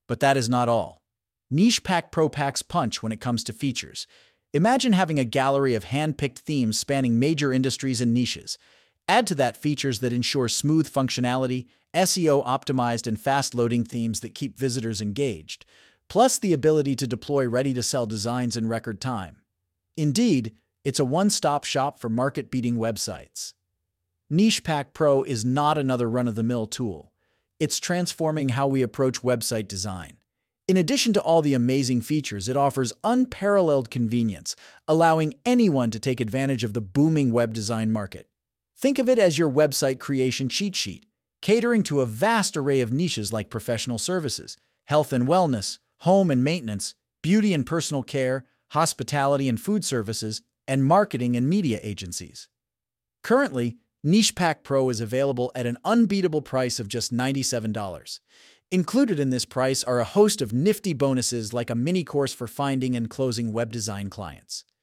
But that is not all. Nichepack Pro packs punch when it comes to features. Imagine having a gallery of hand-picked themes spanning major industries and niches. Add to that features that ensure smooth functionality, SEO-optimized and fast-loading themes that keep visitors engaged, plus the ability to deploy ready-to-sell designs in record time. Indeed, it's a one-stop shop for market-beating websites. Nichepack Pro is not another run-of-the-mill tool. It's transforming how we approach website design. In addition to all the amazing features, it offers unparalleled convenience, allowing anyone to take advantage of the booming web design market. Think of it as your website creation cheat sheet, catering to a vast array of niches like professional services, health and wellness, home and maintenance, beauty and personal care, hospitality and food services, and marketing and media agencies. Currently, Nichepack Pro is available at an unbeatable price of just $97. Included in this price are a host of nifty bonuses like a mini course for finding and closing web design clients.